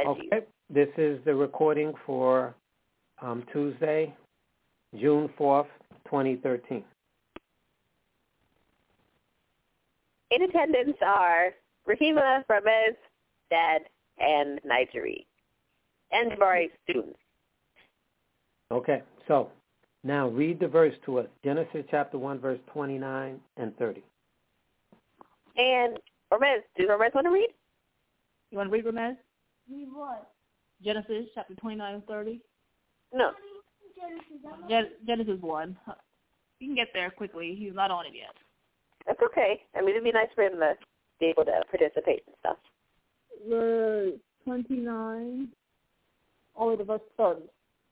veggies. Okay. This is the recording for Tuesday, June 4th, 2013. In attendance are Rahima, Ramez, Dad, and Nigeri. And Jabari students. Okay, so now read the verse to us. Genesis chapter 1, verse 29 and 30. And Ramez, does Ramez want to read? You want to read, Ramez? Read what? Genesis chapter 29 and 30? No. Genesis 1. You can get there quickly. He's not on it yet. That's okay. I mean, it'd be nice for him to be able to participate and stuff. Verse 29, all the way to verse 30.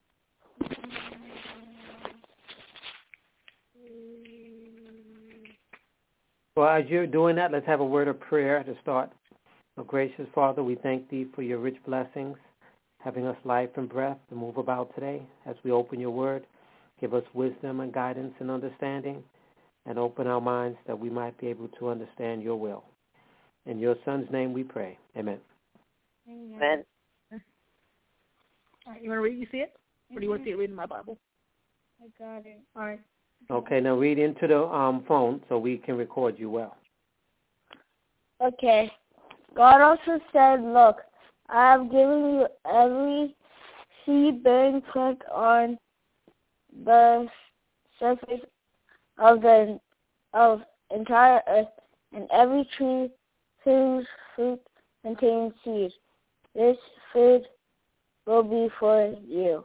Well, as you're doing that, let's have a word of prayer to start. Oh, gracious Father, we thank Thee for your rich blessings, having us life and breath to move about today. As we open your word, give us wisdom and guidance and understanding, and open our minds that we might be able to understand your will. In your Son's name we pray. Amen. Amen. All right, you want to read? You see it? Or do you want to see it read in my Bible? I got it. All right. Okay, now read into the phone so we can record you well. Okay. God also said, look, I have given you every seed-bearing plant on the surface of the entire earth, and every tree whose fruit contains seed. This food will be for you.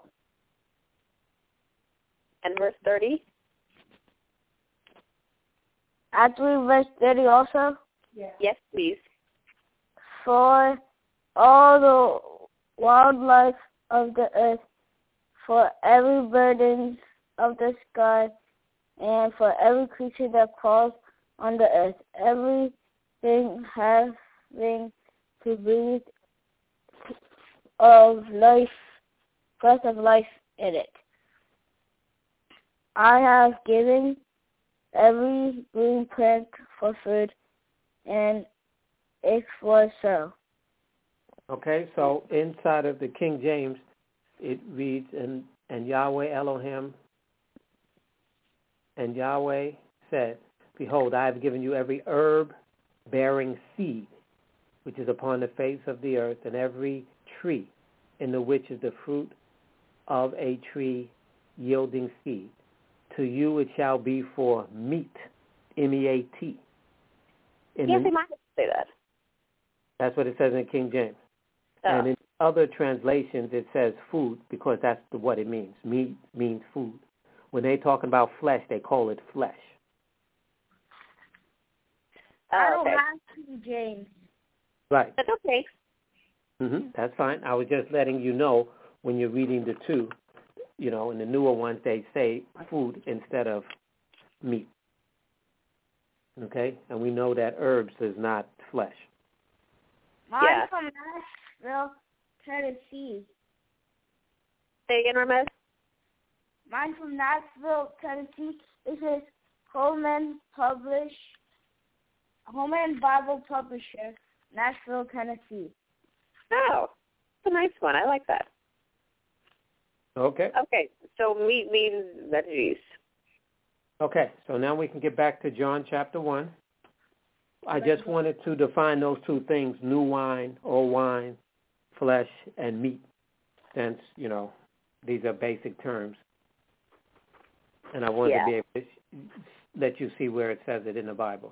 And verse 30? Actually, verse 30 also. Yes, please. For all the wildlife of the earth, for every bird of the sky, and for every creature that crawls on the earth, everything having to breathe of life, breath of life in it. I have given every green plant for food, and it was so. Okay, so inside of the King James, it reads, and Yahweh Elohim, and Yahweh said, behold, I have given you every herb bearing seed, which is upon the face of the earth, and every tree in the which is the fruit of a tree yielding seed. To you it shall be for meat, M-E-A-T. Yes, they might say that. That's what it says in King James. Oh. And in other translations it says food because that's what it means. Meat means food. When they're talking about flesh, they call it flesh. I don't Okay. have King James. Right. That's okay. That's fine. I was just letting you know when you're reading the two, in the newer ones they say food instead of meat. Okay? And we know that herbs is not flesh. Mine's from Nashville, Tennessee. Say again, Ramez? Mine's from Nashville, Tennessee. It says Holman Bible Publisher, Nashville, Tennessee. Oh, that's a nice one. I like that. Okay. Okay, so meat means veggies. Okay, so now we can get back to John chapter 1. I just wanted to define those two things, new wine, old wine, flesh, and meat, since, these are basic terms. And I wanted to be able to let you see where it says it in the Bible.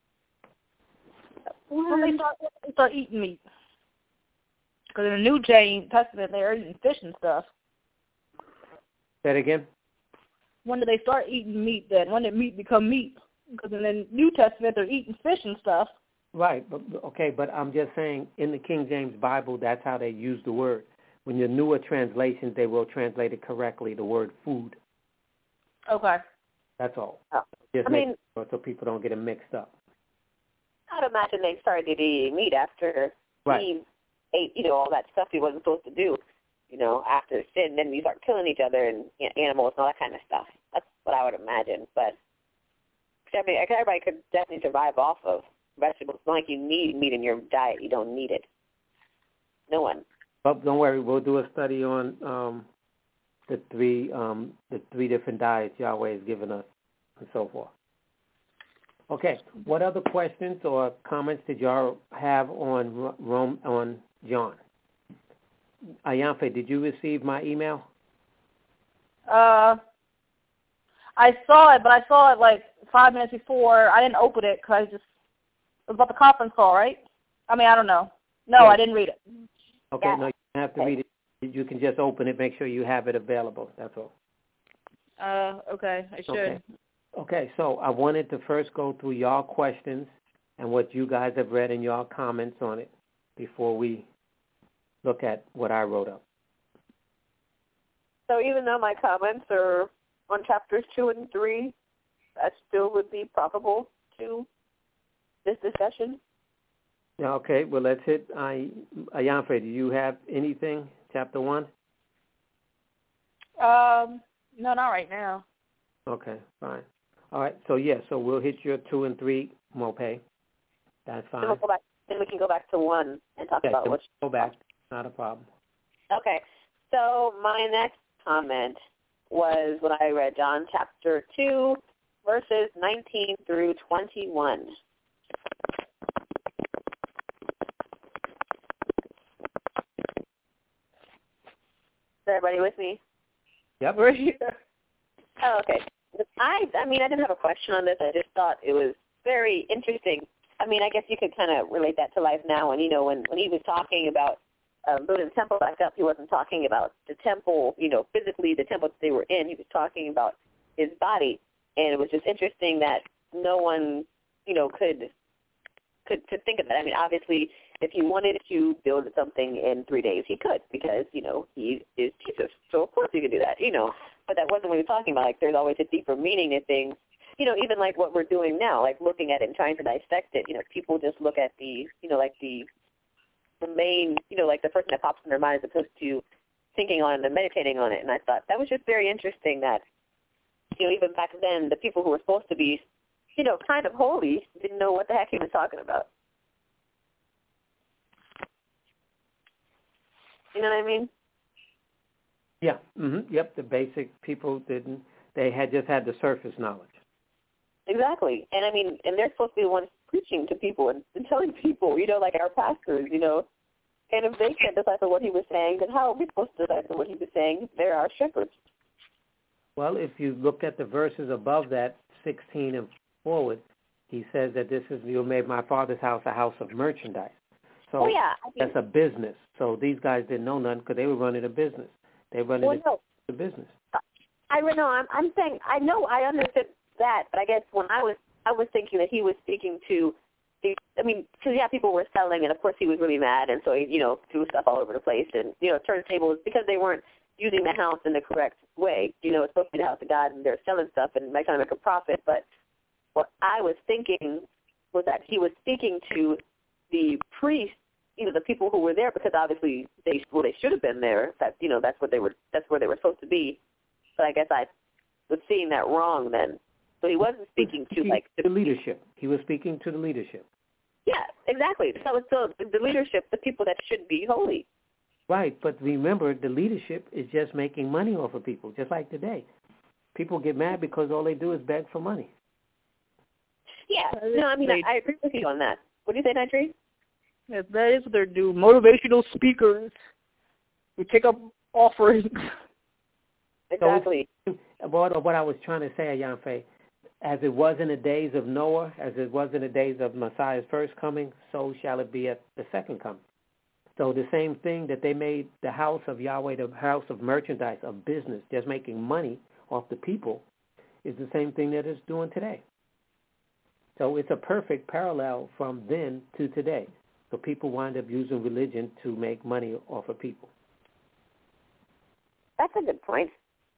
When they start eating meat. Because in the New Testament, they're eating fish and stuff. Say it again? When did they start eating meat then? When did meat become meat? Because in the New Testament, they're eating fish and stuff. Right, but I'm just saying in the King James Bible, that's how they use the word. When your newer translations, they will translate it correctly, the word food. Okay. That's all. Oh. Just I make mean, sure so people don't get it mixed up. I'd imagine they started eating meat after Eve ate, all that stuff he wasn't supposed to do, after sin. Then you start killing each other and animals and all that kind of stuff. That's what I would imagine. But everybody could definitely survive off of vegetables. It's not like you need meat in your diet. You don't need it. No one. But don't worry, we'll do a study on the three different diets Yahweh has given us and so forth. Okay, what other questions or comments did y'all have on John? Ayanfe, did you receive my email? I saw it, but I saw it like 5 minutes before. I didn't open it because it was about the conference call, right? I mean, I don't know. No, yes. I didn't read it. Okay, no, you don't have to read it. You can just open it, make sure you have it available. That's all. Okay, I should. Okay, so I wanted to first go through y'all questions and what you guys have read and y'all comments on it before we look at what I wrote up. So even though my comments are on chapters 2 and 3, that still would be probable to this discussion? Yeah, okay, well, let's hit Ayanfe, do you have anything, chapter 1? No, not right now. Okay, fine. All right, so we'll hit your 2 and 3, Mope. That's fine. Then we can go back to 1 and talk about what. Go back. Not a problem. Okay, so my next comment was when I read John chapter 2, verses 19 through 21. Is everybody with me? Yep. We're here. Oh, okay. I didn't have a question on this. I just thought it was very interesting. I mean, I guess you could kind of relate that to life now. And, when he was talking about building the temple back up, he wasn't talking about the temple, physically the temple that they were in. He was talking about his body. And it was just interesting that no one, could think of that. I mean, obviously, if he wanted to build something in 3 days, he could because, he is Jesus. So, of course, he could do that, But that wasn't what he was talking about. Like, there's always a deeper meaning to things, even like what we're doing now, like looking at it and trying to dissect it. People just look at the main, like the first thing that pops in their mind as opposed to thinking on it and meditating on it. And I thought that was just very interesting that, even back then, the people who were supposed to be, kind of holy didn't know what the heck he was talking about. You know what I mean? Yeah. Mm-hmm. Yep. The basic people didn't. They had just had the surface knowledge. Exactly. And I mean, and they're supposed to be the ones preaching to people and telling people, like our pastors, And if they can't decipher what he was saying, then how are we supposed to decipher what he was saying? They're our shepherds. Well, if you look at the verses above that, 16 and forward, he says that you made my father's house a house of merchandise. So that's a business. So these guys didn't know nothing because they were running a business. They were running the business. I'm saying I know I understood that, but I guess when I was thinking that he was speaking to because people were selling, and of course he was really mad, and so he threw stuff all over the place, and turntables because they weren't using the house in the correct way. It's supposed to be the house of God, and they're selling stuff and trying to make a profit. But what I was thinking was that he was speaking to the priests, the people who were there, because obviously they should have been there. That's where they were supposed to be. But I guess I was seeing that wrong then. So he wasn't speaking to the leadership. He was speaking to the leadership. Yeah, exactly. So the leadership, the people that should be holy. Right, but remember, the leadership is just making money off of people, just like today. People get mad because all they do is beg for money. Yeah, no, I agree with you on that. What do you say, Nigel? Yes, that is what they do. Motivational speakers who take up offerings. Exactly. So, what I was trying to say, Ayanfe, as it was in the days of Noah, as it was in the days of Messiah's first coming, so shall it be at the second coming. So the same thing that they made the house of Yahweh, the house of merchandise, of business, just making money off the people, is the same thing that it's doing today. So it's a perfect parallel from then to today. So people wind up using religion to make money off of people. That's a good point.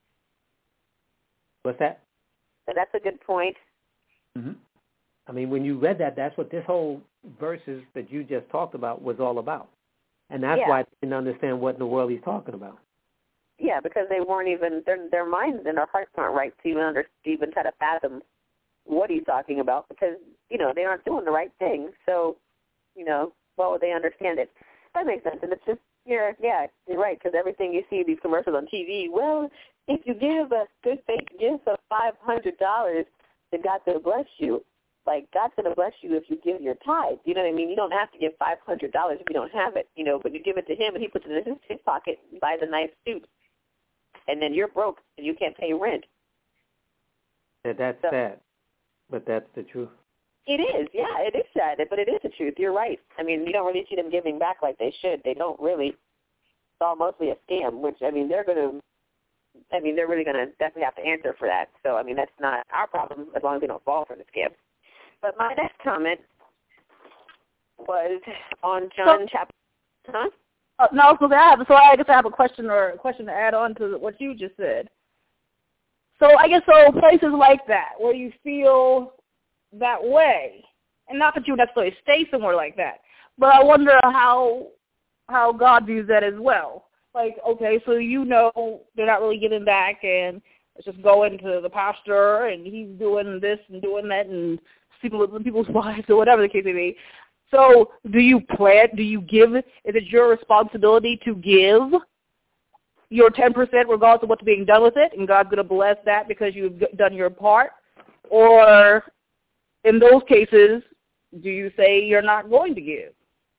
What's that? That's a good point. Mm-hmm. I mean, when you read that, that's what this whole verses that you just talked about was all about. And that's why I didn't understand what in the world he's talking about. Yeah, because they weren't even, their minds and their hearts weren't right to even try to fathom what he's talking about because, they aren't doing the right thing. So, why would they understand it? That makes sense. And it's just, Yeah, you're right, because everything you see, these commercials on TV, well, if you give a good faith gift of $500, then God's going to bless you. Like, God's going to bless you if you give your tithe. You know what I mean? You don't have to give $500 if you don't have it, but you give it to him, and he puts it in his pocket and buys a nice suit. And then you're broke, and you can't pay rent. That's sad, but that's the truth. It is, yeah, it is sad, but it is the truth. You're right. I mean, you don't really see them giving back like they should. They don't really. It's all mostly a scam, which, they're really going to definitely have to answer for that. So, that's not our problem as long as they don't fall for the scam. But my next comment was on John chapter. Huh? No, I guess I have a question to add on to what you just said. So I guess places like that where you feel that way, and not that you necessarily stay somewhere like that, but I wonder how God views that as well. Like, okay, so they're not really giving back, and it's just going to the pastor, and he's doing this and doing that, and people's wives or whatever the case may be. So do you give? Is it your responsibility to give your 10% regardless of what's being done with it, and God's going to bless that because you've done your part? Or in those cases, do you say you're not going to give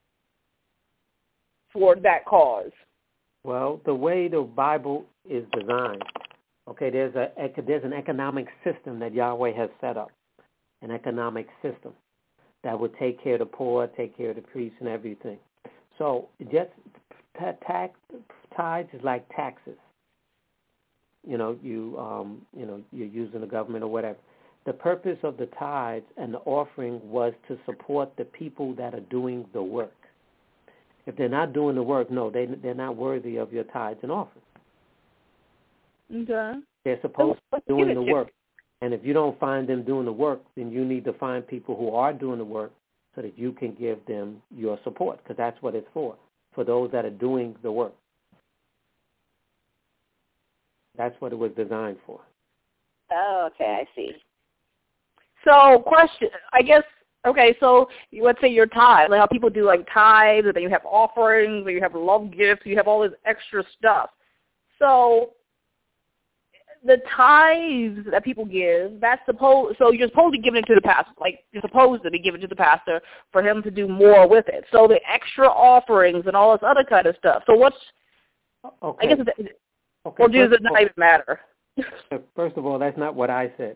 for that cause? Well, the way the Bible is designed, okay, there's an economic system that Yahweh has set up, an economic system that would take care of the poor, take care of the priests and everything. So just tithes is like taxes. You're using the government or whatever. The purpose of the tithes and the offering was to support the people that are doing the work. If they're not doing the work, no, they're not worthy of your tithes and offerings. Okay. They're supposed to be doing the work. And if you don't find them doing the work, then you need to find people who are doing the work so that you can give them your support, because that's what it's for those that are doing the work. That's what it was designed for. Oh, okay, I see. So, question, I guess, okay, so let's say your tithe, like how people do like tithes, and then you have offerings, or you have love gifts, you have all this extra stuff. So the tithes that people give, so you're supposed to be giving it to the pastor, like you're supposed to be giving it to the pastor for him to do more with it. So the extra offerings and all this other kind of stuff. So what's, okay. I guess, or does it not even matter? First of all, that's not what I said.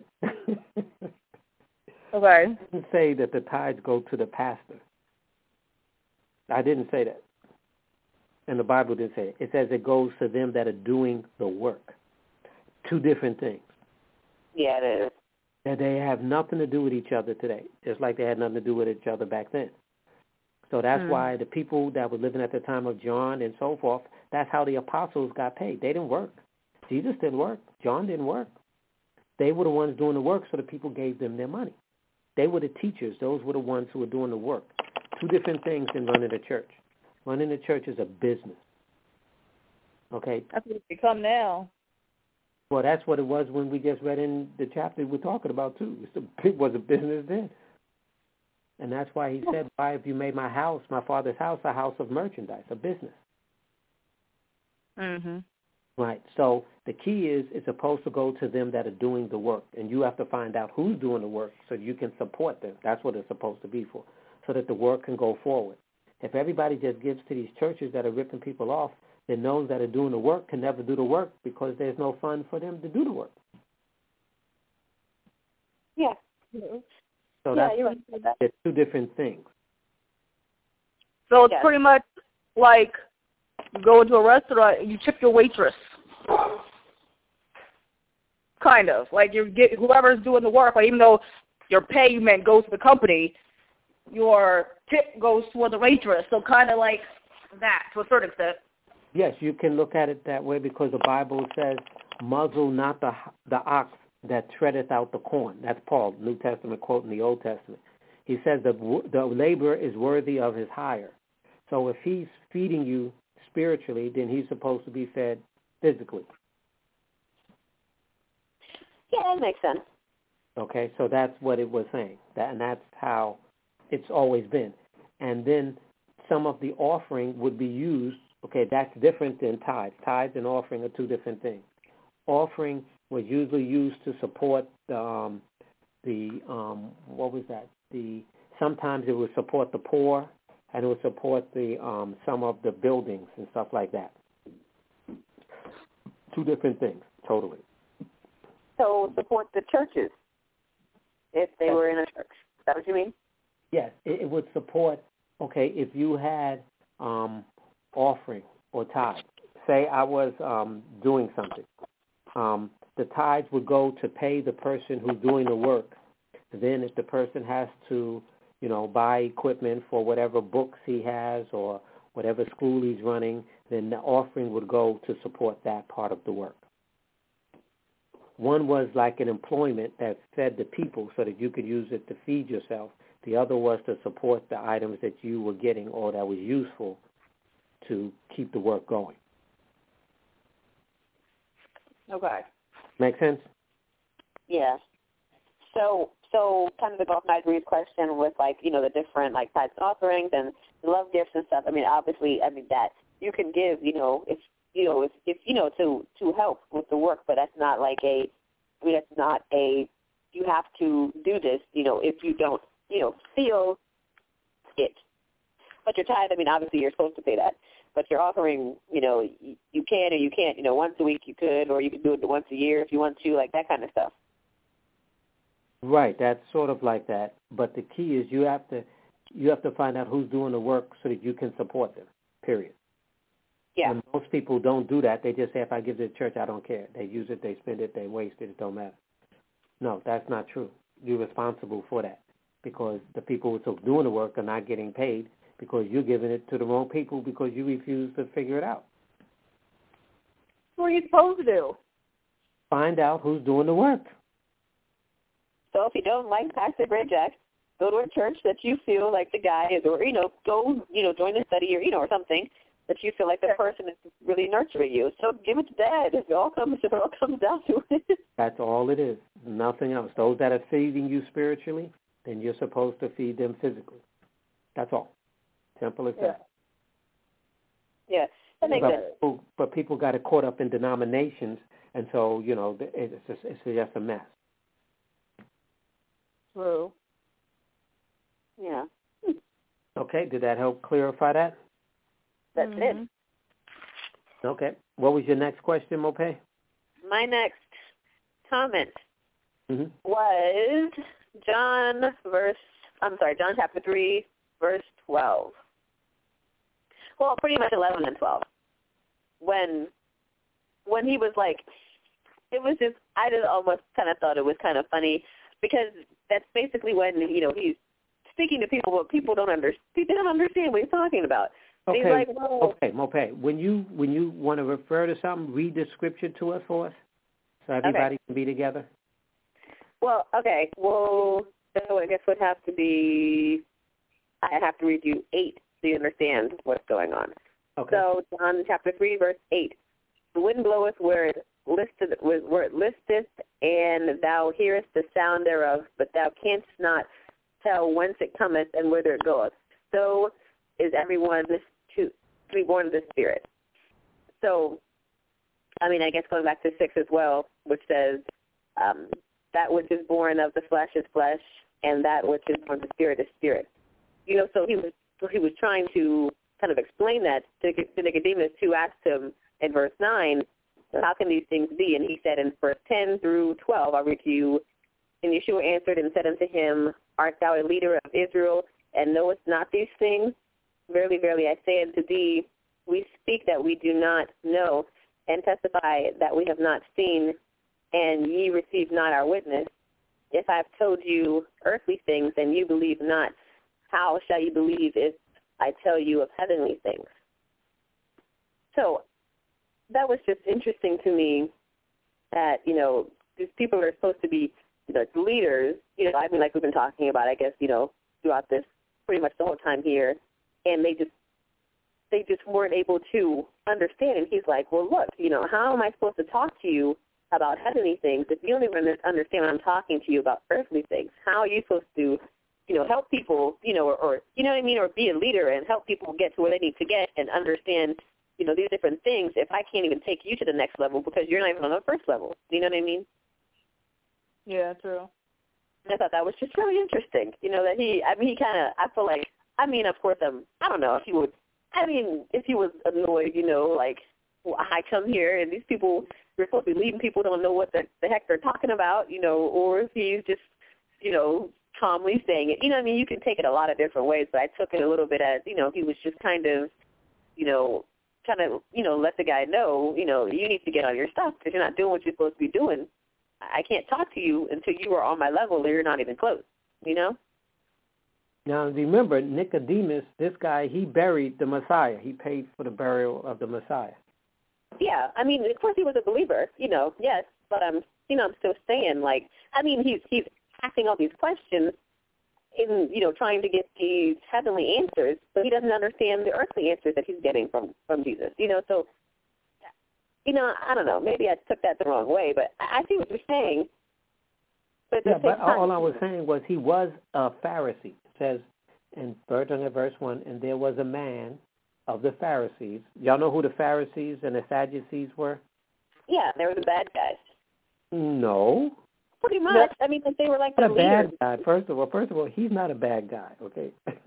Okay. I didn't say that the tithes go to the pastor. I didn't say that. And the Bible didn't say it. It says it goes to them that are doing the work. Two different things. Yeah, it is. That they have nothing to do with each other today, just like they had nothing to do with each other back then. So that's why the people that were living at the time of John and so forth, that's how the apostles got paid. They didn't work. Jesus didn't work. John didn't work. They were the ones doing the work, so the people gave them their money. They were the teachers. Those were the ones who were doing the work. Two different things in running a church. Running a church is a business. Okay? That's what it's become now. Well, that's what it was when we just read in the chapter we're talking about, too. It was a business then. And that's why he said, why have you made my house, my father's house, a house of merchandise, a business? Mm-hmm. Right. So the key is it's supposed to go to them that are doing the work, and you have to find out who's doing the work so you can support them. That's what it's supposed to be for, so that the work can go forward. If everybody just gives to these churches that are ripping people off, then those that are doing the work can never do the work because there's no fund for them to do the work. Yeah. So yeah, you're right. It's two different things. So it's pretty much like you go into a restaurant, you tip your waitress. Kind of. Like you get whoever's doing the work, like even though your payment goes to the company, your tip goes toward the waitress. So kind of like that to a certain extent. Yes, you can look at it that way because the Bible says, muzzle not the ox that treadeth out the corn. That's Paul, New Testament quote in the Old Testament. He says the laborer is worthy of his hire. So if he's feeding you spiritually, then he's supposed to be fed physically. Yeah, that makes sense. Okay, so that's what it was saying, and that's how it's always been. And then some of the offering would be used Okay, that's different than tithes. Tithes and offering are two different things. Offering was usually used to support sometimes it would support the poor, and it would support the some of the buildings and stuff like that. Two different things, totally. So support the churches if they were in a church. Is that what you mean? Yes, it would support. Okay, if you had offering or tithe, say I was doing something, the tithes would go to pay the person who's doing the work. Then if the person has to, buy equipment for whatever books he has or whatever school he's running, then the offering would go to support that part of the work. One was like an employment that fed the people so that you could use it to feed yourself. The other was to support the items that you were getting or that was useful to keep the work going. Okay. Make sense? Yeah. So kind of to go off Marjorie's question with the different tithes and offerings and love gifts and stuff. Obviously, that you can give, if to help with the work, but that's not you have to do this, if you don't, feel it. But your tithe, obviously you're supposed to pay that. But your offering, you can or you can't. Once a week you could, or you could do it once a year if you want to, that kind of stuff. Right, that's sort of like that. But the key is you have to find out who's doing the work so that you can support them, period. Yeah. And most people don't do that. They just say, if I give it to the church, I don't care. They use it, they spend it, they waste it, it don't matter. No, that's not true. You're responsible for that because the people who are doing the work are not getting paid because you're giving it to the wrong people because you refuse to figure it out. What are you supposed to do? Find out who's doing the work. So if you don't like Pastor Brad Jack, go to a church that you feel like the guy is, or, go, join a study or, or something that you feel like the person is really nurturing you. So give it to Dad. It all comes down to it. That's all it is. Nothing else. Those that are feeding you spiritually, then you're supposed to feed them physically. That's all. Simple as that. Yeah, that makes sense. But people got it caught up in denominations, and so, it's just a mess. True. Yeah. Okay, did that help clarify that? That's it. Okay. What was your next question, Mopay? My next comment was John chapter 3, verse 12. Well, pretty much 11 and 12. When he was it was just, I just almost kind of thought it was kind of funny because that's basically when, he's speaking to people, but people don't understand what he's talking about. Okay, he's like, well, okay, Mopay. When you want to refer to something, read the scripture to us for us so everybody can be together. Well, okay. Well, so I guess would have to be, I have to read you 8 so you understand what's going on. Okay. So John chapter 3, verse 8. The wind bloweth where it listeth, and thou hearest the sound thereof, but thou canst not tell whence it cometh and whither it goeth. So is everyone to be born of the Spirit. So, I guess going back to 6 as well, which says, that which is born of the flesh is flesh, and that which is born of the Spirit is spirit. So he was trying to kind of explain that to Nicodemus, who asked him in verse 9, how can these things be? And he said in verse 10 through 12, I'll read to you, and Yeshua answered and said unto him, Art thou a leader of Israel, and knowest not these things? Verily, verily, I say unto thee, we speak that we do not know, and testify that we have not seen, and ye receive not our witness. If I have told you earthly things, and you believe not, how shall you believe if I tell you of heavenly things? So that was just interesting to me that, these people are supposed to be leaders, like we've been talking about, I guess, throughout this pretty much the whole time here, and they just weren't able to understand. And he's like, well, look, how am I supposed to talk to you about heavenly things if you don't even understand when I'm talking to you about earthly things? How are you supposed to, help people, or you know what I mean, or be a leader and help people get to where they need to get and understand, these different things if I can't even take you to the next level because you're not even on the first level? Do you know what I mean? Yeah, true. And I thought that was just really interesting, that he kind of, I feel like, of course, I don't know if he would, if he was annoyed, like, well, I come here and these people, we're supposed to be leading people, don't know what the heck they're talking about, or if he's just, calmly saying it. You can take it a lot of different ways, but I took it a little bit as, he was just kind of, let the guy know, you need to get on your stuff because you're not doing what you're supposed to be doing. I can't talk to you until you are on my level or you're not even close, Now, remember, Nicodemus, this guy, he buried the Messiah. He paid for the burial of the Messiah. Yeah, of course he was a believer, yes, but I'm still saying, like, he's asking all these questions in, trying to get these heavenly answers, but he doesn't understand the earthly answers that he's getting from Jesus, so, I don't know, maybe I took that the wrong way, but I see what you're saying. But all I was saying was he was a Pharisee. It says in verse 1, and there was a man of the Pharisees. Y'all know who the Pharisees and the Sadducees were? Yeah, they were the bad guys. No. Pretty much. They were like the leaders. Not a bad guy. First of all, he's not a bad guy, okay?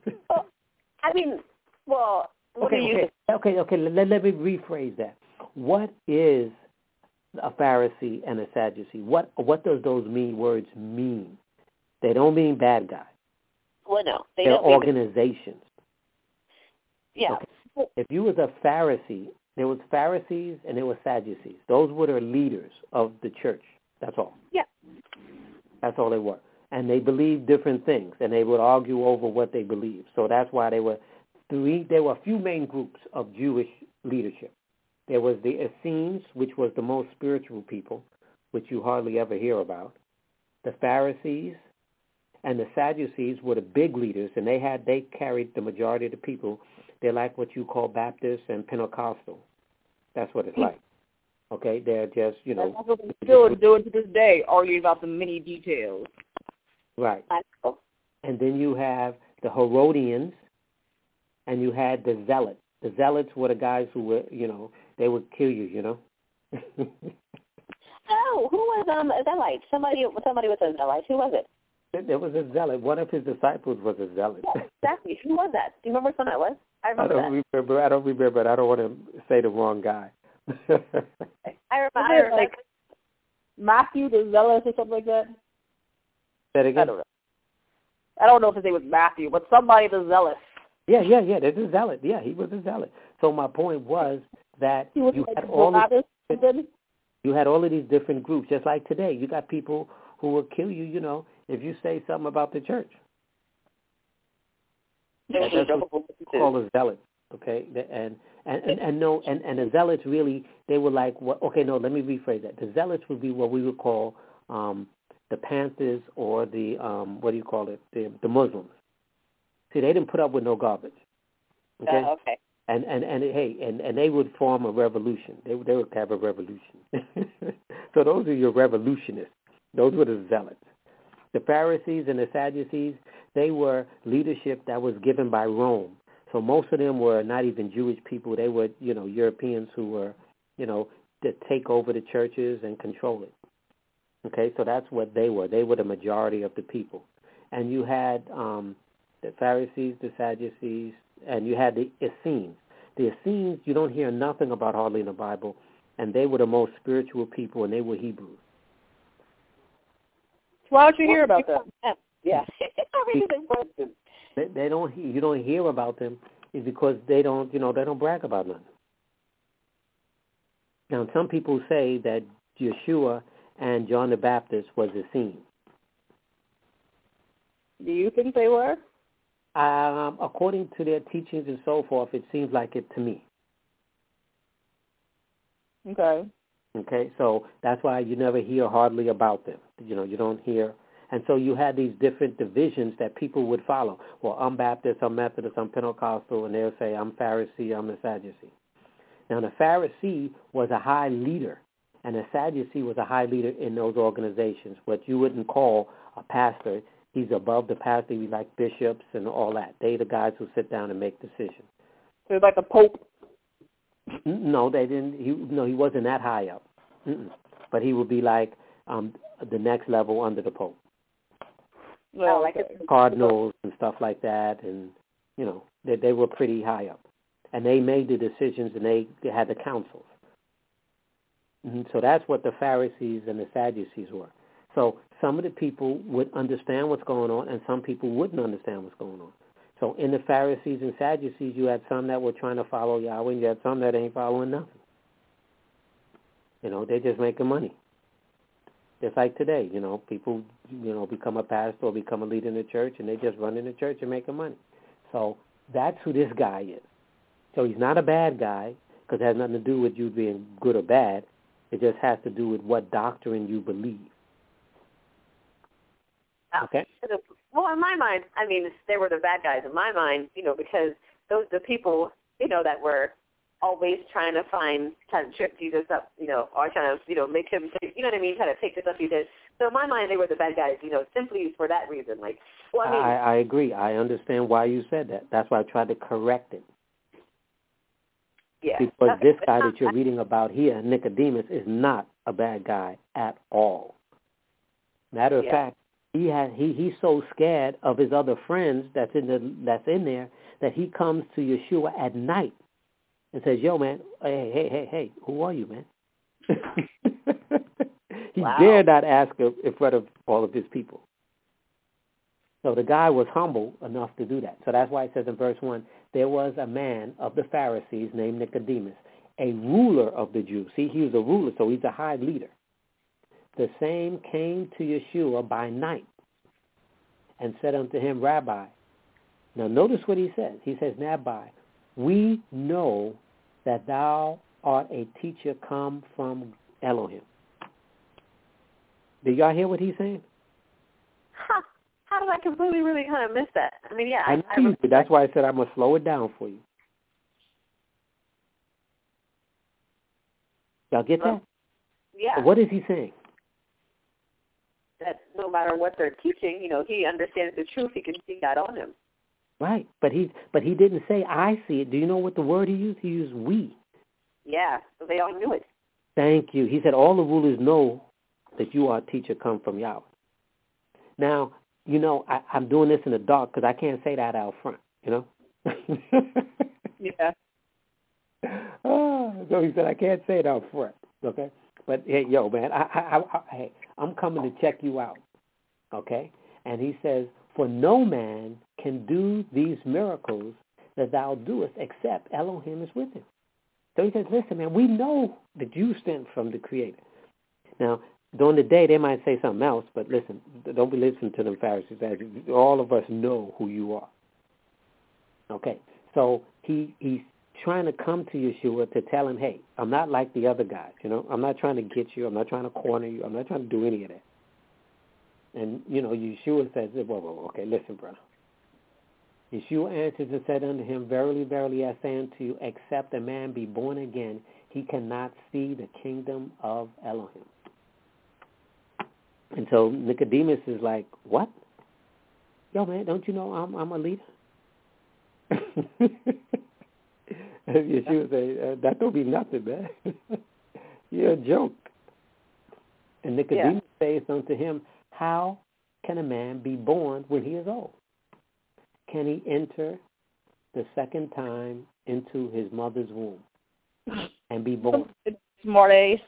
Okay, let me rephrase that. What is a Pharisee and a Sadducee? What does those words mean? They don't mean bad guy. Well, no. They're organizations. Yeah. Okay. If you was a Pharisee, there was Pharisees and there were Sadducees. Those were the leaders of the church. That's all. Yeah. That's all they were. And they believed different things, and they would argue over what they believed. So that's why there were a few main groups of Jewish leadership. There was the Essenes, which was the most spiritual people, which you hardly ever hear about. The Pharisees and the Sadducees were the big leaders, and they carried the majority of the people. They're like what you call Baptist and Pentecostal. That's what it's like. Okay, they're just, That's what they still doing to this day, arguing about the many details. Right. And then you have the Herodians, and you had the Zealots. The Zealots were the guys who were, they would kill you, Oh, who was a Zealot? Somebody was a Zealot. Who was it? There was a Zealot. One of his disciples was a Zealot. Yeah, exactly. Who was that? Do you remember which one that was? I don't remember. I don't want to say the wrong guy. I remember. Like Matthew the Zealot or something like that? Say it again? I don't know. I don't know if his name was Matthew, but somebody the Zealot. Yeah. There's a Zealot. Yeah, he was a Zealot. So my point was that you had all of these different groups. Just like today, you got people who will kill you, if you say something about the church. That's what you call a zealot, okay? And the zealots really, they were like, let me rephrase that. The zealots would be what we would call the Panthers or the the Muslims. See, they didn't put up with no garbage. Okay. Okay. And they would form a revolution. They would have a revolution. So those are your revolutionists. Those were the zealots. The Pharisees and the Sadducees, they were leadership that was given by Rome. So most of them were not even Jewish people. They were, Europeans who were, to take over the churches and control it. Okay, so that's what they were. They were the majority of the people. And you had the Pharisees, the Sadducees, and you had the Essenes. The Essenes, you don't hear nothing about hardly in the Bible, and they were the most spiritual people, and they were Hebrews. Why don't you hear about them? Yeah. They don't. You don't hear about them is because they don't. They don't brag about nothing. Now, some people say that Yeshua and John the Baptist was Essene. Do you think they were? According to their teachings and so forth, it seems like it to me. Okay, so that's why you never hear hardly about them. You don't hear. And so you had these different divisions that people would follow. Well, I'm Baptist, I'm Methodist, I'm Pentecostal, and they'll say, I'm Pharisee, I'm a Sadducee. Now, the Pharisee was a high leader, and the Sadducee was a high leader in those organizations, what you wouldn't call a pastor. He's above the pastor. He's like bishops and all that. They're the guys who sit down and make decisions. So it's like a pope. No, they didn't. He wasn't that high up. Mm-mm. But he would be like the next level under the Pope. Well, like cardinals and stuff like that, and they were pretty high up, and they made the decisions and they had the councils. So that's what the Pharisees and the Sadducees were. So some of the people would understand what's going on, and some people wouldn't understand what's going on. So in the Pharisees and Sadducees, you had some that were trying to follow Yahweh, and you had some that ain't following nothing. They're just making money. Just like today, people, become a pastor or become a leader in the church, and they just run in the church and making money. So that's who this guy is. So he's not a bad guy, because it has nothing to do with you being good or bad. It just has to do with what doctrine you believe. Okay? Well, in my mind, they were the bad guys in my mind, because those the people, that were always trying to trip Jesus up, or trying to, make him, trying to take this up he did. So in my mind, they were the bad guys, simply for that reason. I agree. I understand why you said that. That's why I tried to correct it. Yeah. Because this guy that you're reading about here, Nicodemus, is not a bad guy at all. Matter of fact, he's so scared of his other friends that's in there that he comes to Yeshua at night and says, "Yo, man, hey, who are you, man?" He dared not ask him in front of all of his people. So the guy was humble enough to do that. So that's why it says in verse 1, there was a man of the Pharisees named Nicodemus, a ruler of the Jews. See, he was a ruler, so he's a high leader. The same came to Yeshua by night and said unto him, Rabbi. Now notice what he says. He says, Rabbi, we know that thou art a teacher come from Elohim. Did y'all hear what he's saying? Huh. How did I completely really kind of miss that? I know you did. That's why I said I'm going to slow it down for you. Y'all get that? Yeah. What is he saying? That no matter what they're teaching, he understands the truth. He can see that on him. Right, but he didn't say I see it. Do you know what the word he used? He used we. Yeah, so they all knew it. Thank you. He said all the rulers know that you are a teacher come from Yahweh. Now, I'm doing this in the dark because I can't say that out front, Yeah. So he said I can't say it out front, okay? But hey, yo, man, I'm coming to check you out, okay? And he says, for no man can do these miracles that thou doest except Elohim is with him. So he says, listen, man, we know that you sent from the Creator. Now, during the day, they might say something else, but listen, don't be listening to them Pharisees. All of us know who you are. Okay, so he's trying to come to Yeshua to tell him, hey, I'm not like the other guys, I'm not trying to get you. I'm not trying to corner you. I'm not trying to do any of that. And, Yeshua says, whoa, okay, listen, brother. Yeshua answers and said unto him, verily, verily, I say unto you, except a man be born again, he cannot see the kingdom of Elohim. And so Nicodemus is like, what? Yo, man, don't you know I'm a leader? Yeshua say, that don't be nothing, man. You're a joke. And Nicodemus says unto him, how can a man be born when he is old? Can he enter the second time into his mother's womb and be born? Smart ass.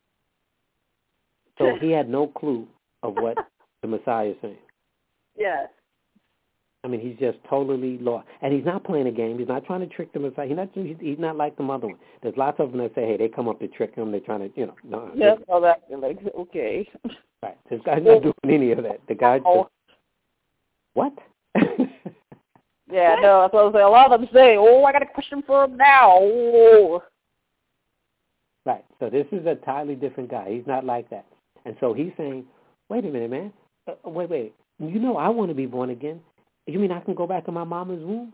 So he had no clue of what the Messiah is saying. Yes. He's just totally lost. And he's not playing a game. He's not trying to trick the Messiah. He's not like the other one. There's lots of them that say, hey, they come up to trick him. They're trying to, no. Yeah, all that. Like, okay. Right. This guy's not doing any of that. The guy's just, what? Yeah, no, that's what I was saying. A lot of them say, I got a question for him now. Oh. Right. So this is a entirely different guy. He's not like that. And so he's saying, wait a minute, man. Wait. I want to be born again. You mean I can go back in my mama's womb?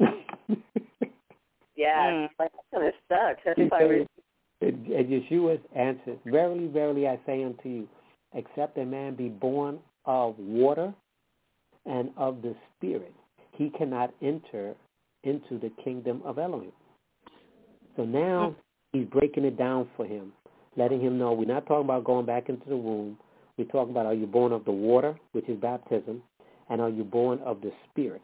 Yeah, that kind of sucks. And Yeshua answered, verily, verily, I say unto you, except a man be born of water and of the Spirit, he cannot enter into the kingdom of Elohim. So now he's breaking it down for him, letting him know we're not talking about going back into the womb. We're talking about are you born of the water, which is baptism, and are you born of the Spirit?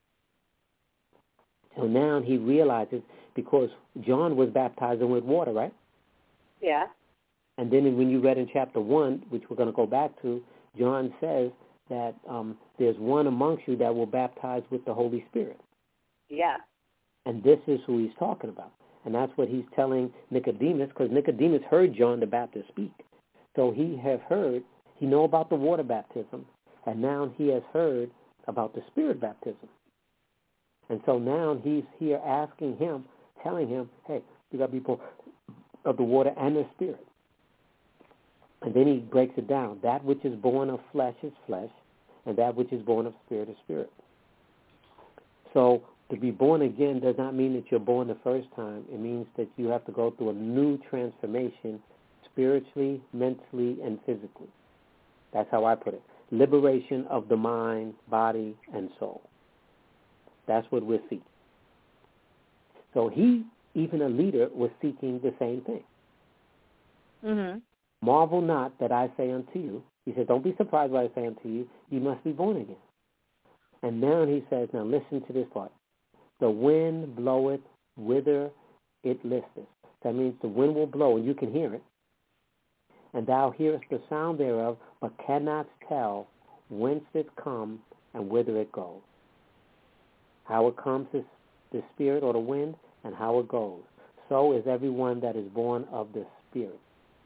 So now he realizes, because John was baptizing with water, right? Yeah. And then when you read in chapter 1, which we're going to go back to, John says that there's one amongst you that will baptize with the Holy Spirit. Yeah. And this is who he's talking about. And that's what he's telling Nicodemus, because Nicodemus heard John the Baptist speak. So he know about the water baptism, and now he has heard about the Spirit baptism. And so now he's here asking him, telling him, hey, you got to be born of the water and the Spirit. And then he breaks it down. That which is born of flesh is flesh, and that which is born of spirit is spirit. So to be born again does not mean that you're born the first time. It means that you have to go through a new transformation spiritually, mentally, and physically. That's how I put it. Liberation of the mind, body, and soul. That's what we're seeking. So he, even a leader, was seeking the same thing. Mm-hmm. Marvel not that I say unto you. He said, don't be surprised what I say unto you. You must be born again. And now he says, now listen to this part. The wind bloweth whither it listeth. That means the wind will blow and you can hear it. And thou hearest the sound thereof, but cannot tell whence it comes and whither it goes. How it comes is the Spirit or the wind, and how it goes. So is everyone that is born of the Spirit.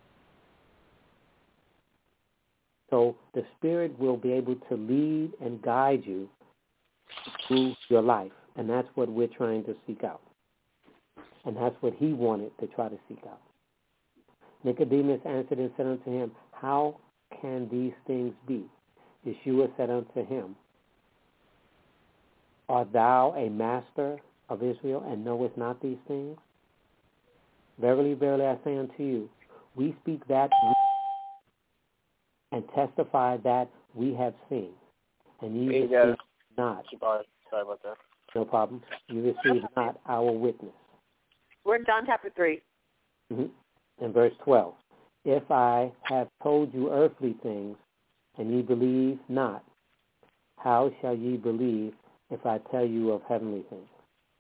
So the Spirit will be able to lead and guide you through your life. And that's what we're trying to seek out. And that's what he wanted to try to seek out. Nicodemus answered and said unto him, how can these things be? Yeshua said unto him, art thou a master of Israel, and knowest not these things? Verily, verily, I say unto you, we speak that and testify that we have seen, and ye receive not. Sorry about that. No problem. You receive not our witness. We're in John chapter 3. Mm-hmm. In verse 12. If I have told you earthly things, and ye believe not, how shall ye believe if I tell you of heavenly things?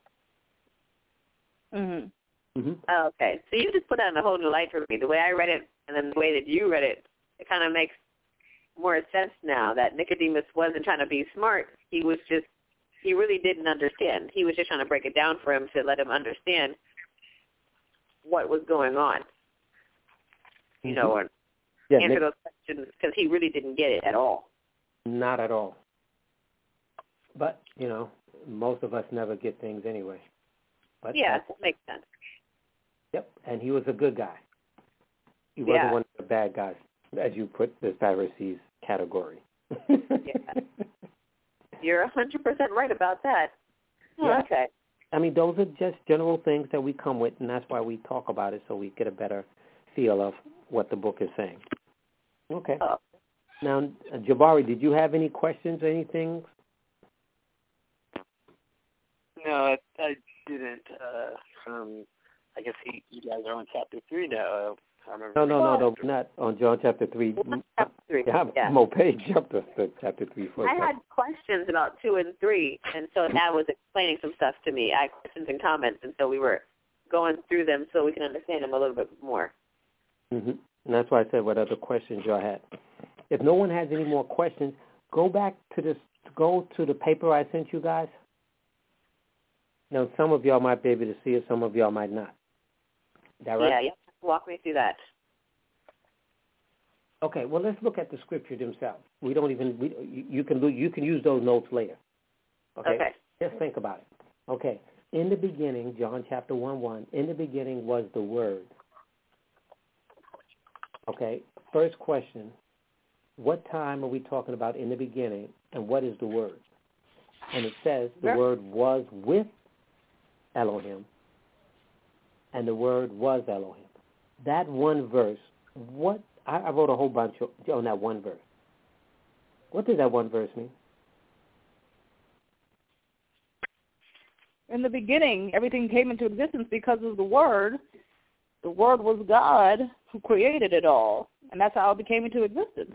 Mm-hmm. Mm-hmm. Oh, okay. So you just put that in a whole new light for me. The way I read it and then the way that you read it, it kind of makes more sense now that Nicodemus wasn't trying to be smart. He really didn't understand. He was just trying to break it down for him to let him understand what was going on. You know, and answer those questions, because he really didn't get it at all. Not at all. But, you know, most of us never get things anyway. But yeah, that makes sense. Yep, and he was a good guy. He wasn't one of the bad guys, as you put the Pharisees category. Yeah. You're 100% right about that. Oh, yeah. Okay. I mean, those are just general things that we come with, and that's why we talk about it, so we get a better feel of what the book is saying. Okay. Oh. Now, Jabari, did you have any questions or anything? No, I didn't. I guess you guys are on chapter 3 now. I remember. No, not on John chapter 3. Chapter 3. I'm on page chapter 3. I had questions about 2 and 3, and so Dad was explaining some stuff to me. I had questions and comments, and so we were going through them so we can understand them a little bit more. Mm-hmm. And that's why I said what other questions y'all had. If no one has any more questions, go back to the paper I sent you guys. Now, some of y'all might be able to see it, some of y'all might not. Is that right? Yeah. Walk me through that. Okay, well, let's look at the scripture themselves. You can use those notes later. Okay? Just think about it. Okay, in the beginning, John chapter 1:1, in the beginning was the Word. Okay, first question, what time are we talking about in the beginning, and what is the Word? And it says the Word was with Elohim, and the Word was Elohim. That one verse, I wrote a whole bunch on that one verse. What does that one verse mean? In the beginning, everything came into existence because of the Word. The Word was God who created it all, and that's how it became into existence.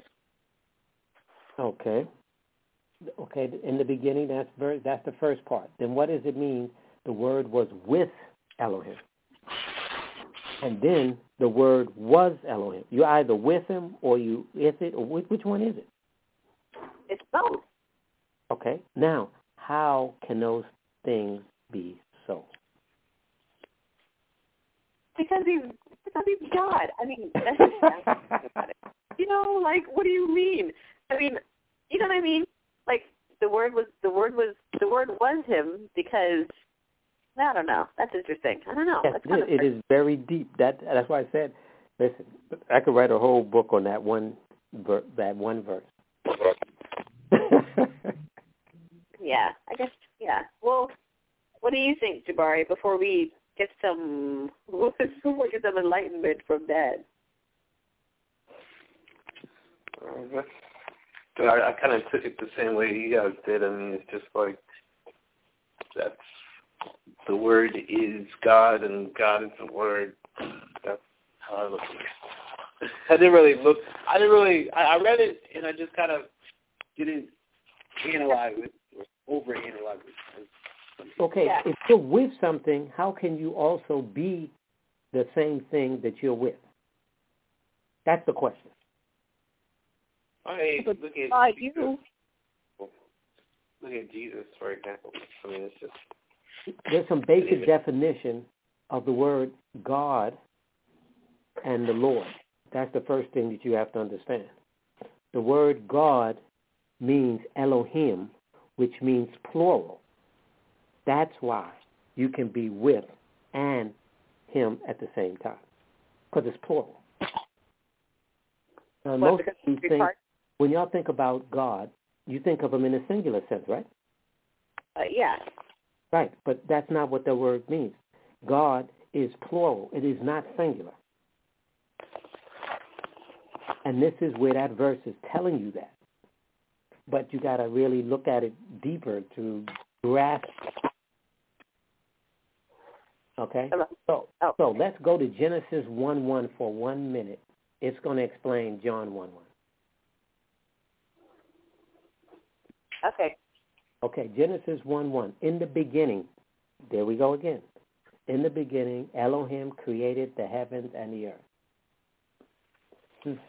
Okay. Okay, in the beginning, that's the first part. Then what does it mean the Word was with Elohim? And then the Word was Elohim. You're either with him or you with it, or which one is it? It's both. Okay. Now, how can those things be so? Because he's God. I mean, you know, like, what do you mean? I mean, you know what I mean? Like, the word was him because, I don't know. That's interesting. I don't know. Yes, it is very deep. That's why I said, listen, I could write a whole book on that one verse. Yeah, I guess. Yeah. Well, what do you think, Jabari? Before we get some enlightenment from Dad. I kind of took it the same way you guys did. I mean, it's just like that's the Word is God, and God is the Word. That's how I look at it. I read it, and I just kind of didn't analyze it or overanalyze it. Okay, yeah. If you're with something, how can you also be the same thing that you're with? That's the question. Okay, look at Jesus. Look at Jesus, for example. I mean, it's just... There's some basic definition of the word God and the Lord. That's the first thing that you have to understand. The word God means Elohim, which means plural. That's why you can be with and him at the same time, because it's plural. Now, most of these things, when y'all think about God, you think of him in a singular sense, right? Yeah. Right, but that's not what the word means. God is plural. It is not singular. And this is where that verse is telling you that. But you got to really look at it deeper to grasp. Okay? So let's go to Genesis 1:1 for 1 minute. It's going to explain John 1:1. Okay. Okay, Genesis 1:1. In the beginning, there we go again. In the beginning, Elohim created the heavens and the earth.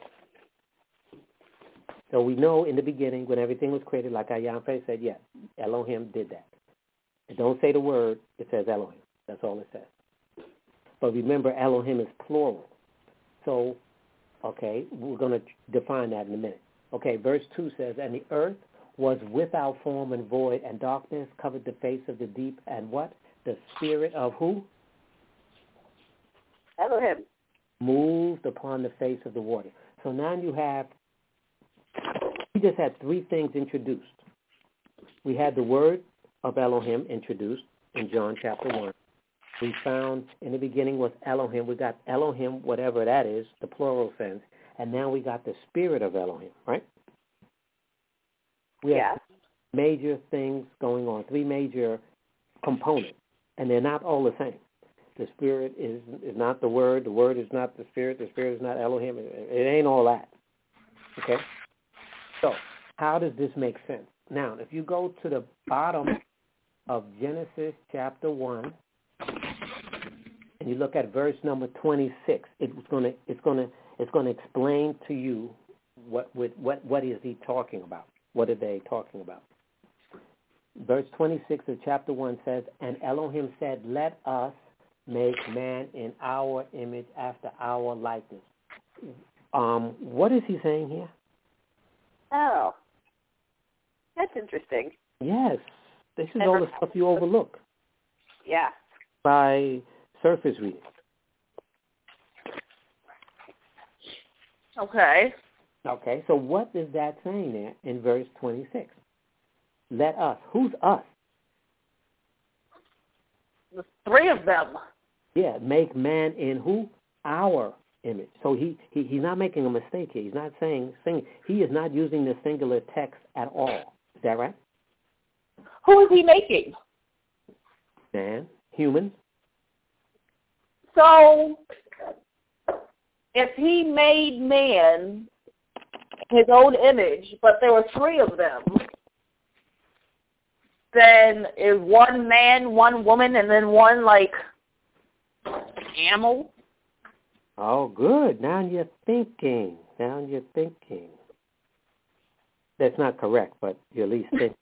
So we know in the beginning, when everything was created, like Ayanfe said, yes, Elohim did that. It don't say the word, it says Elohim. That's all it says. But remember, Elohim is plural. So, okay, we're going to define that in a minute. Okay, verse 2 says, and the earth was without form and void, and darkness covered the face of the deep, and what? The spirit of who? Elohim. Moved upon the face of the water. So now we just had three things introduced. We had the word of Elohim introduced in John chapter 1. We found in the beginning was Elohim. We got Elohim, whatever that is, the plural sense, and now we got the spirit of Elohim, right? We have major things going on, three major components, and they're not all the same. The spirit is not the word is not the spirit is not Elohim. It ain't all that. Okay? So how does this make sense? Now, if you go to the bottom of Genesis chapter 1 and you look at verse number 26, it's going to explain to you what is he talking about? What are they talking about? Verse 26 of chapter 1 says, and Elohim said, let us make man in our image after our likeness. What is he saying here? Oh, that's interesting. Yes, this is all the stuff you overlook. Yeah. By surface reading. Okay. Okay, so what is that saying there in verse 26? Let us. Who's us? The three of them. Yeah, make man in who? Our image. So he's not making a mistake here. He's not saying he is not using the singular text at all. Is that right? Who is he making? Man, humans. So, if he made man his own image, but there were three of them, then is one man, one woman, and then one, like, animal? Oh, good. Now you're thinking. That's not correct, but you're at least thinking.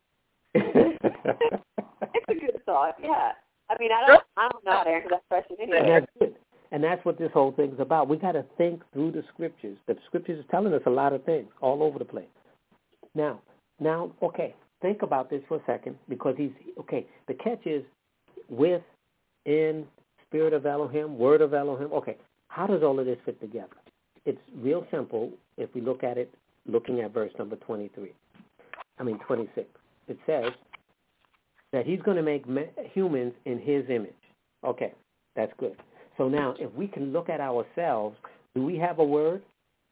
It's a good thought, yeah. I mean, I don't know how to answer that question anyway. And that's good. And that's what this whole thing's about. We got to think through the scriptures. The scriptures is telling us a lot of things all over the place. Now, okay, think about this for a second, because the catch is with, in, spirit of Elohim, word of Elohim. Okay, how does all of this fit together? It's real simple if we look at it, looking at verse number 26. It says that he's going to make humans in his image. Okay, that's good. So now, if we can look at ourselves, do we have a word?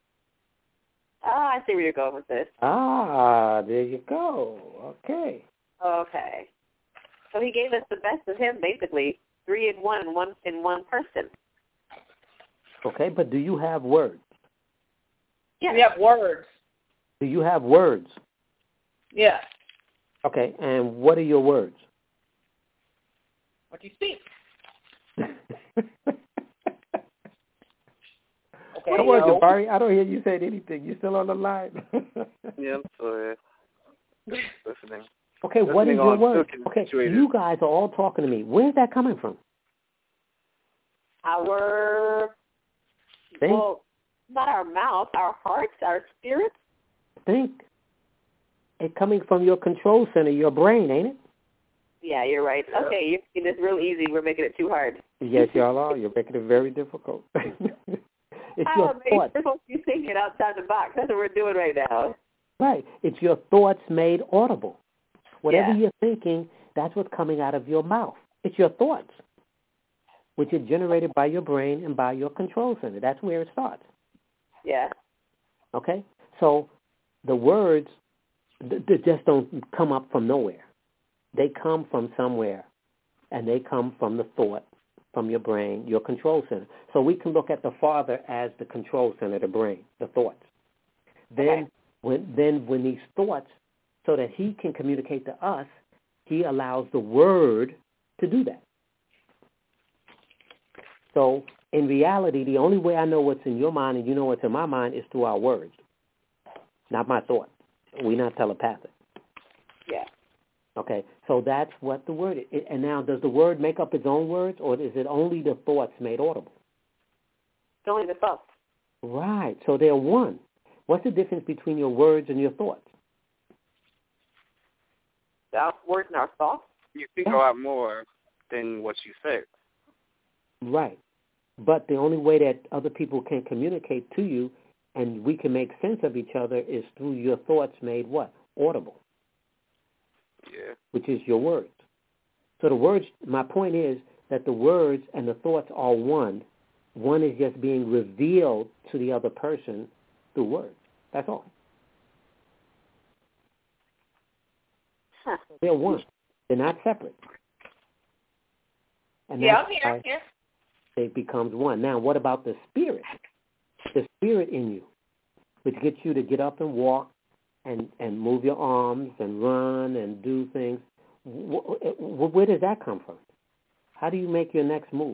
I see where you're going with this. There you go. Okay. Okay. So he gave us the best of him, basically, 3 in one in one person. Okay, but do you have words? Yeah, we have words. Do you have words? Yeah. Okay, and what are your words? What do you speak? Okay, how was it, Barry? I don't hear you saying anything. You still on the line? Yeah, I'm sorry. Listening. Okay, what is your word? Okay, you guys are all talking to me. Where's that coming from? Well, not our mouth, our hearts, our spirits. Think. It's coming from your control center, your brain, ain't it? Yeah, you're right. Okay, you're making this real easy. We're making it too hard. Yes, y'all are. You're making it very difficult. It's your thoughts. We're supposed to be thinking outside the box. That's what we're doing right now. Right. It's your thoughts made audible. Whatever you're thinking, that's what's coming out of your mouth. It's your thoughts, which are generated by your brain and by your control center. That's where it starts. Yeah. Okay? So the words, they just don't come up from nowhere. They come from somewhere, and they come from the thought, from your brain, your control center. So we can look at the Father as the control center, the brain, the thoughts. Then when these thoughts, so that he can communicate to us, he allows the Word to do that. So in reality, the only way I know what's in your mind and you know what's in my mind is through our words, not my thoughts. We're not telepathic. Yeah. Okay, so that's what the word is. And now, does the word make up its own words, or is it only the thoughts made audible? It's only the thoughts. Right, so they're one. What's the difference between your words and your thoughts? Our words and our thoughts? You think a lot more than what you say. Right, but the only way that other people can communicate to you and we can make sense of each other is through your thoughts made what? Audible. Yeah. Which is your words. So the words, my point is that the words and the thoughts are one. One is just being revealed to the other person through words. That's all. Huh. They're one. They're not separate. And I'm here. It becomes one. Now, what about the spirit? The spirit in you, which gets you to get up and walk and move your arms and run and do things. Where does that come from? How do you make your next move?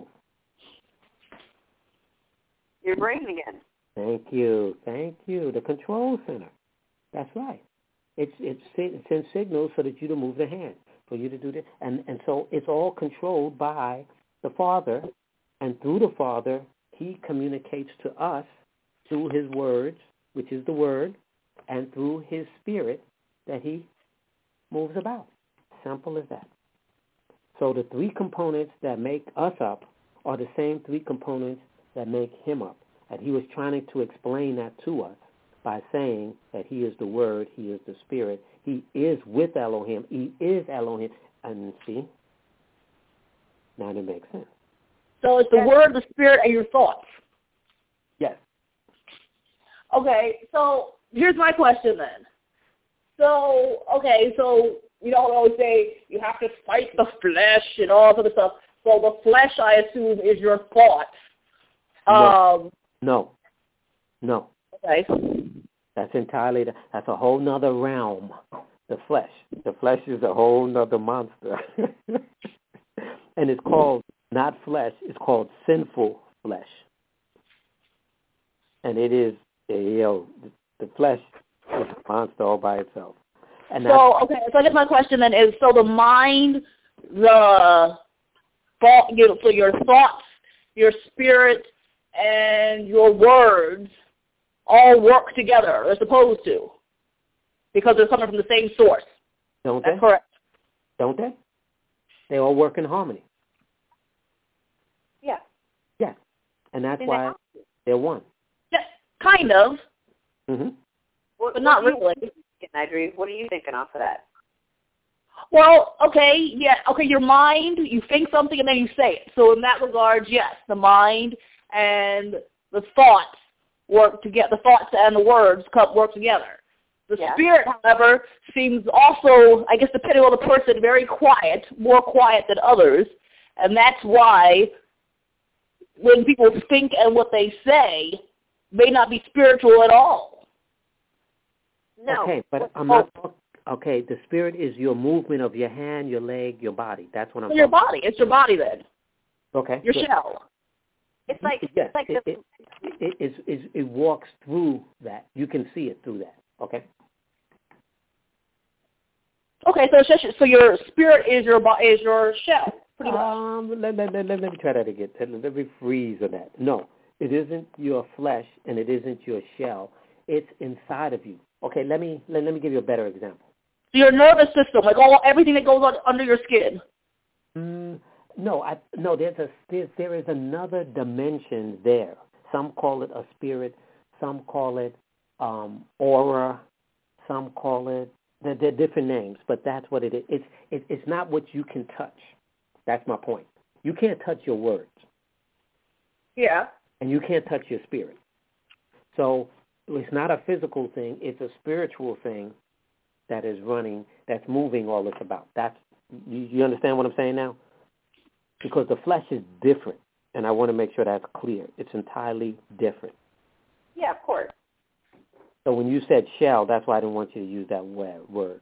Your brain again. Thank you. The control center. That's right. It sends signals so that you to move the hand, for you to do this. And so it's all controlled by the Father, and through the Father, he communicates to us through his words, which is the Word, and through his Spirit that he moves about. Simple as that. So the three components that make us up are the same three components that make him up. And he was trying to explain that to us by saying that he is the Word, he is the Spirit, he is with Elohim, he is Elohim. And see, now it makes sense. So it's the Word, the Spirit, and your thoughts. Yes. Okay, so here's my question then. So you know, we always say you have to fight the flesh and all this other stuff. So the flesh, I assume, is your thoughts. No. Okay. That's entirely, that's a whole nother realm, the flesh. The flesh is a whole nother monster. And it's called, not flesh, it's called sinful flesh. And it is, the flesh is a monster all by itself. And so I guess my question then is, so the mind, the thought, so your thoughts, your spirit, and your words all work together. They're supposed to, because they're coming from the same source. Don't That's they? correct. Don't they? They all work in harmony. Yeah. Yes. And that's why they're one. Yeah, kind of. Mm-hmm. But not really. Idri, what are you thinking off of that? Well, okay, your mind, you think something and then you say it. So in that regard, yes, the mind and the thoughts work together. The thoughts and the words work together. The spirit, however, seems also, I guess depending on the person, very quiet, more quiet than others. And that's why when people think and what they say may not be spiritual at all. No. Okay, but I'm not. Okay, the spirit is your movement of your hand, your leg, your body. That's what I'm talking about. Body. It's your body then. Okay. Your good. shell. It's like, yes, it walks through that. You can see it through that. Okay. Okay, so your spirit is your shell. Pretty much. Let me try that again. Let me freeze on that. No, it isn't your flesh and it isn't your shell. It's inside of you. Okay, let me give you a better example. So your nervous system, like everything that goes on under your skin. No. There is another dimension there. Some call it a spirit. Some call it aura. Some call it. They're different names, but that's what it is. It's not what you can touch. That's my point. You can't touch your words. Yeah. And you can't touch your spirit. So it's not a physical thing. It's a spiritual thing that is running, that's moving all this about. You understand what I'm saying now? Because the flesh is different, and I want to make sure that's clear. It's entirely different. Yeah, of course. So when you said shell, that's why I didn't want you to use that word.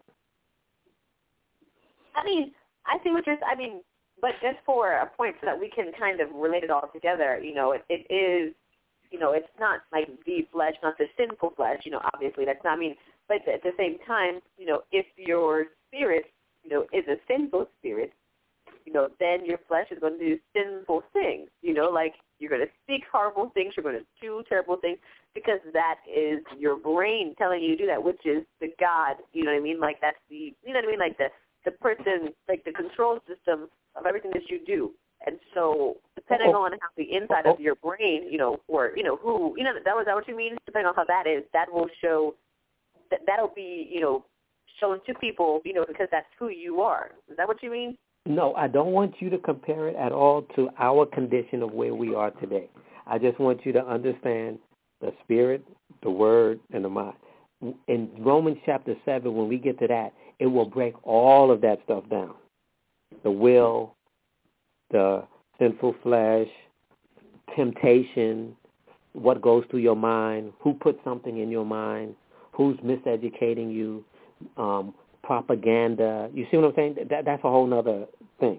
I mean, I see what you're. I mean, but just for a point so that we can kind of relate it all together. You know, it is. You know, it's not like the flesh, not the sinful flesh. You know, obviously that's not. I mean, but at the same time, you know, if your spirit, you know, is a sinful spirit, you know, then your flesh is going to do sinful things. You know, like you're going to speak horrible things, you're going to do terrible things, because that is your brain telling you to do that, which is the God. You know what I mean? Like that's the. You know what I mean? Like the person, like the control system of everything that you do. And so, depending on how the inside of your brain, you know, or you know who, you know, that what you mean. Depending on how that is, that will show. That'll be, you know, shown to people, you know, because that's who you are. Is that what you mean? No, I don't want you to compare it at all to our condition of where we are today. I just want you to understand the spirit, the word, and the mind. In Romans chapter 7, when we get to that, it will break all of that stuff down. The will, the sinful flesh, temptation, what goes through your mind, who put something in your mind, who's miseducating you, propaganda. You see what I'm saying? That's a whole other thing.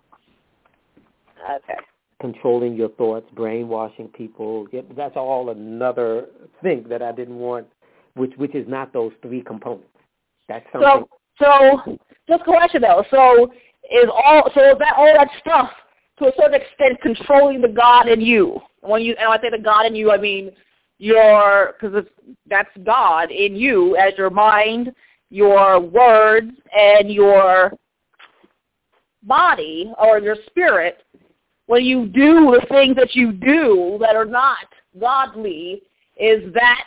Okay. Controlling your thoughts, brainwashing people. That's all another thing that I didn't want, which is not those three components. That's something. So just a question though. So is all that stuff to a certain extent controlling the God in you? And when I say the God in you, I mean because that's God in you as your mind, your words, and your body or your spirit. When you do the things that you do that are not godly, is that,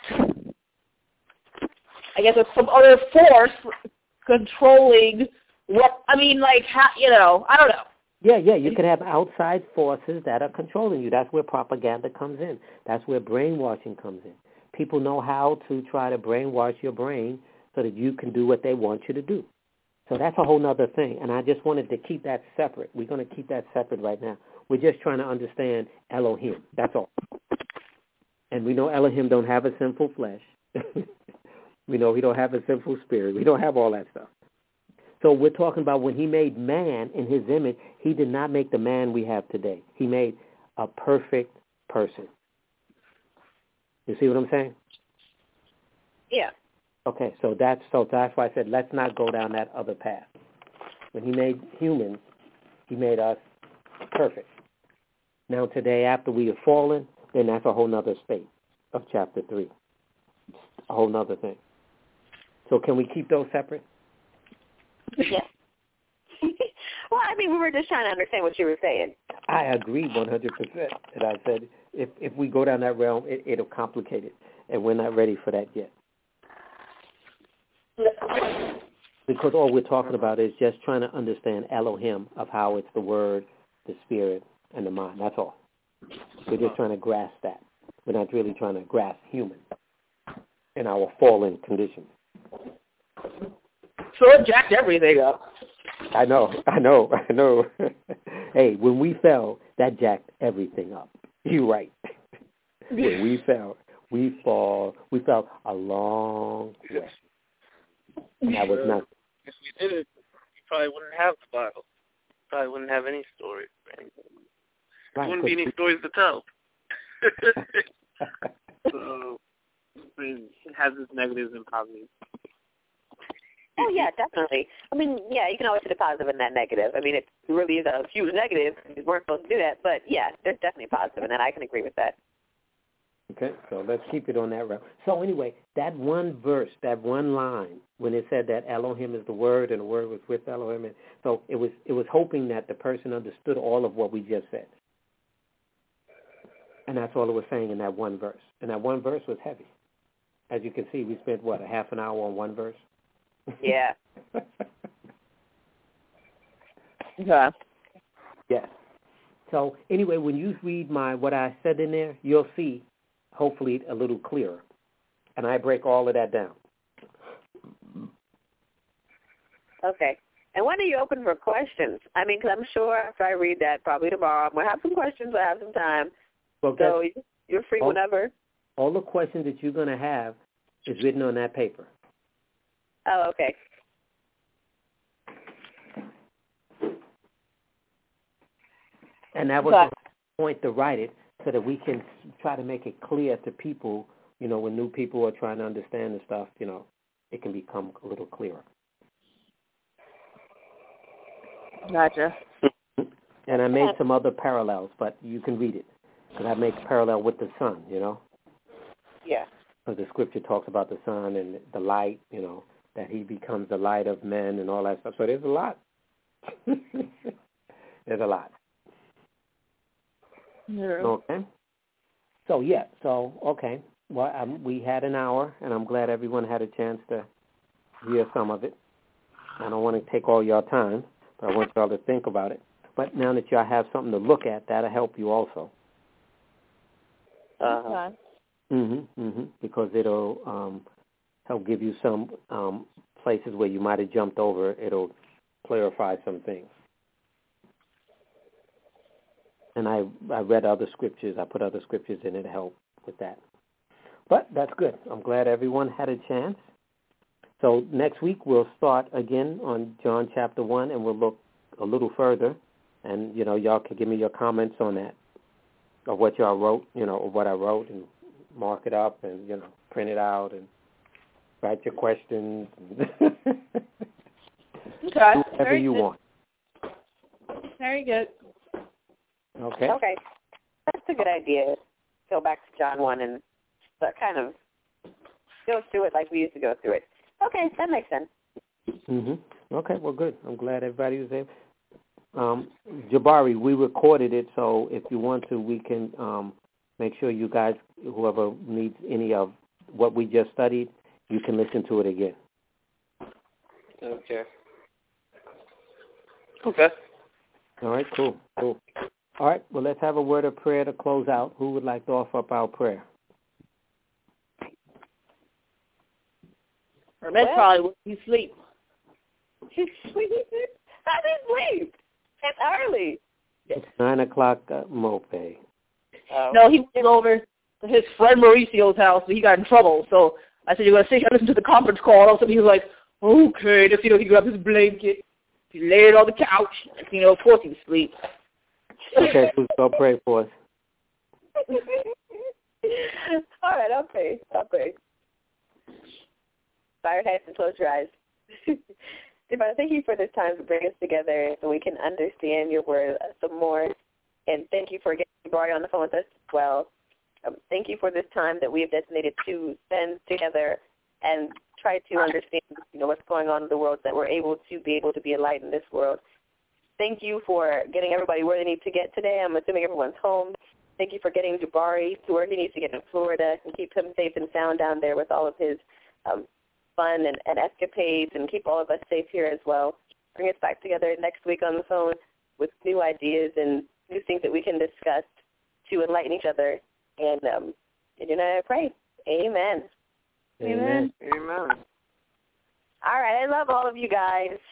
I guess, it's some other force controlling what, I mean, like, how, you know, I don't know. Yeah, you can have outside forces that are controlling you. That's where propaganda comes in. That's where brainwashing comes in. People know how to try to brainwash your brain so that you can do what they want you to do. So that's a whole nother thing, and I just wanted to keep that separate. We're going to keep that separate right now. We're just trying to understand Elohim. That's all. And we know Elohim don't have a sinful flesh. We know he don't have a sinful spirit. We don't have all that stuff. So we're talking about when he made man in his image, he did not make the man we have today. He made a perfect person. You see what I'm saying? Yeah. Okay, so that's why I said let's not go down that other path. When he made humans, he made us perfect. Now today, after we have fallen, then that's a whole nother state of chapter 3. A whole nother thing. So can we keep those separate? Yes. Well, I mean, we were just trying to understand what you were saying. I agree 100%. And I said if we go down that realm, it'll complicate it. And we're not ready for that yet. Because all we're talking about is just trying to understand Elohim, of how it's the word, the spirit, and the mind. That's all. We're just trying to grasp that. We're not really trying to grasp human in our fallen condition. So it jacked everything up. I know. Hey, when we fell, that jacked everything up. You're right. When we fell, we fell a long way. And that was nothing. If we did it, you probably wouldn't have the Bible. You probably wouldn't have any stories or anything. There wouldn't be any stories to tell. So it has its negatives and positives. Oh, yeah, definitely. I mean, yeah, you can always see the positive in that negative. I mean, it really is a huge negative. We weren't supposed to do that. But, yeah, there's definitely a positive in that. I can agree with that. Okay, so let's keep it on that route. So anyway, that one verse, that one line, when it said that Elohim is the Word and the Word was with Elohim, and so it was hoping that the person understood all of what we just said. And that's all it was saying in that one verse. And that one verse was heavy. As you can see, we spent, a half an hour on one verse? Yeah. Okay. Yes. So anyway, when you read what I said in there, you'll see, hopefully, a little clearer. And I break all of that down. Okay. And when are you open for questions? I mean, because I'm sure after I read that, probably tomorrow, I'm going to have some questions. I have some time. Well, so you're free whenever. All the questions that you're going to have is written on that paper. Oh, okay. And that was the point to write it so that we can try to make it clear to people, when new people are trying to understand the stuff, it can become a little clearer. Gotcha. And I made some other parallels, but you can read it. Because I make parallel with the sun, Yeah. Because the scripture talks about the sun and the light, that he becomes the light of men and all that stuff. So there's a lot. There's a lot. Yeah. Okay. So, okay. Well, we had an hour, and I'm glad everyone had a chance to hear some of it. I don't want to take all your time, but I want y'all to think about it. But now that y'all have something to look at, that'll help you also. Okay. Because it'll help give you some places where you might have jumped over. It'll clarify some things. And I read other scriptures. I put other scriptures in it to help with that. But that's good. I'm glad everyone had a chance. So next week we'll start again on John chapter 1, and we'll look a little further. And, y'all can give me your comments on that, of what y'all wrote, or what I wrote, and mark it up and, print it out and write your questions. Okay. Whatever you want. Very good. Okay. Okay. That's a good idea. Go back to John 1 and kind of go through it like we used to go through it. Okay, that makes sense. Okay, well, good. I'm glad everybody was there. Jabari, we recorded it, so if you want to, we can make sure you guys, whoever needs any of what we just studied, you can listen to it again. Okay. All right, cool. All right, well, let's have a word of prayer to close out. Who would like to offer up our prayer? That's probably when you sleep. He's sleep. How's he sleep? It's early. It's 9 o'clock, Mope. No, he was over to his friend Mauricio's house, but he got in trouble. So I said, you're going to sit here and listen to the conference call. And all of a sudden he was like, okay. Just, he grabbed his blanket. He laid on the couch. And, of course he was asleep. Okay, who's going to pray for us? All right, I'll pray. Bow your heads and close your eyes. Dear Father, thank you for this time to bring us together so we can understand your word some more. And thank you for getting Jabari on the phone with us as well. Thank you for this time that we have designated to spend together and try to understand, what's going on in the world, so that we're able to be a light in this world. Thank you for getting everybody where they need to get today. I'm assuming everyone's home. Thank you for getting Jabari to where he needs to get in Florida and keep him safe and sound down there with all of his fun and escapades, and keep all of us safe here as well. Bring us back together next week on the phone with new ideas and new things that we can discuss to enlighten each other. And I pray. Amen. Amen. All right. I love all of you guys.